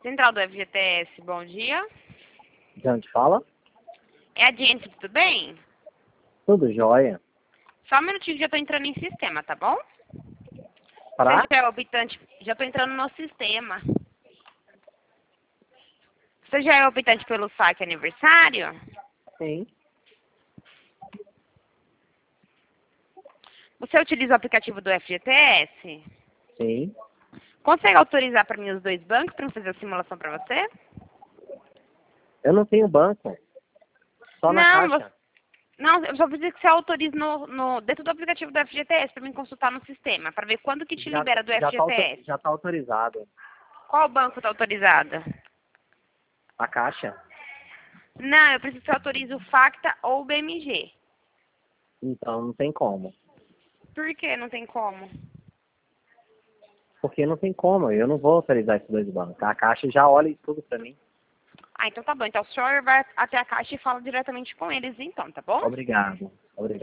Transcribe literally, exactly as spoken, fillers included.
Central do F G T S, bom dia. De onde fala? É a Jenny, tudo bem? Tudo jóia. Só um minutinho que já tô entrando em sistema, tá bom? Pra? Você já é optante, já tô entrando no sistema. Você já é optante pelo saque aniversário? Sim. Você utiliza o aplicativo do F G T S? Sim. Consegue autorizar para mim os dois bancos para eu fazer a simulação para você? Eu não tenho banco. Só na Não, caixa. você... Não, eu só preciso que você autorize no, no, dentro do aplicativo do F G T S para mim consultar no sistema, para ver quando que te Já, libera do já, tá, auto- F G T S. já tá autorizado. Qual banco está autorizado? A caixa? Não, eu preciso que você autorize o Facta ou o B M G. Então não tem como. Por que não tem como? Porque não tem como. Eu não vou autorizar esses dois bancos. A caixa já olha isso tudo pra mim. Ah, então tá bom. Então o senhor vai até a caixa e fala diretamente com eles então, tá bom? Obrigado. Obrigado.